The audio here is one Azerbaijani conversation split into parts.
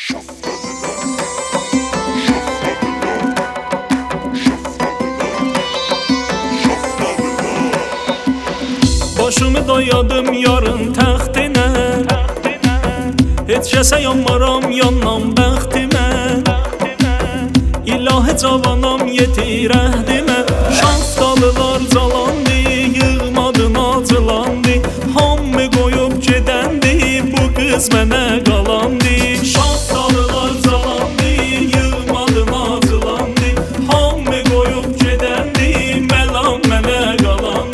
Başımı dayadım yarın təxtinə, heç kəsə yanmaram yandan bəxtimə. İlahi cavanam yetir əhdimə, şaftalılar calandı, yığmadın acılandı. Hamı qoyub gedəndi, bu qız mənə qalandı. Şaftalılar calandı, yığmadın acılandı. Hamı qoyub gedəndi, məlam mənə qalandı.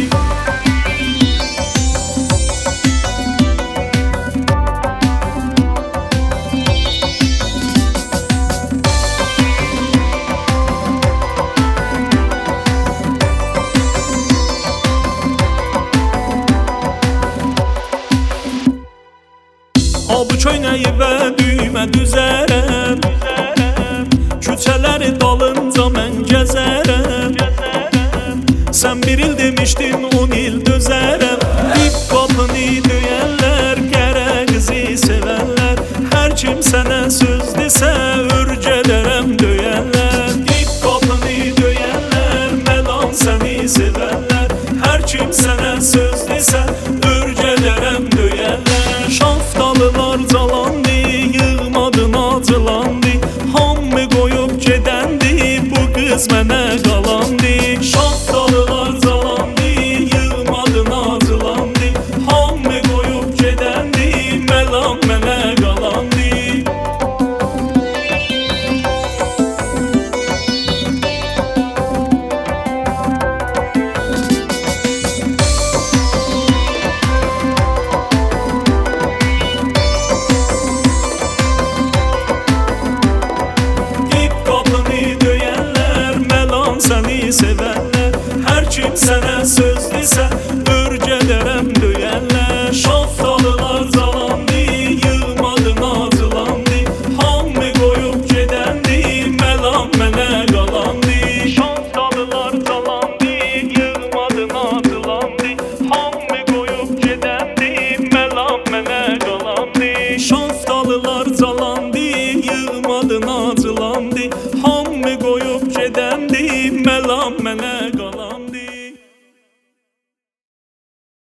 Bu köynəyi və düymə düzərəm, küçələri dalınca mən gəzərəm. Sən bir il demişdin 10 il dözərəm. Dip qapını döyərlər, qərə qızı sevərlər. Hər kim sənə söz desə örgələrəm döyərlər. Dip qapını döyərlər, məlan səni sevərlər. Hər kim sənə söz desə örgələrəm döyərlər. Şaftalılar calandı, yığmadın acılandı. Hamı qoyub gedəndi, bu qız mənə qalandı. Şaftalılar calandı, yığmadın acılandı. Hamı qoyub gedəndi, məlam mənə qalandı. Səni sevərlər, hər kim sənə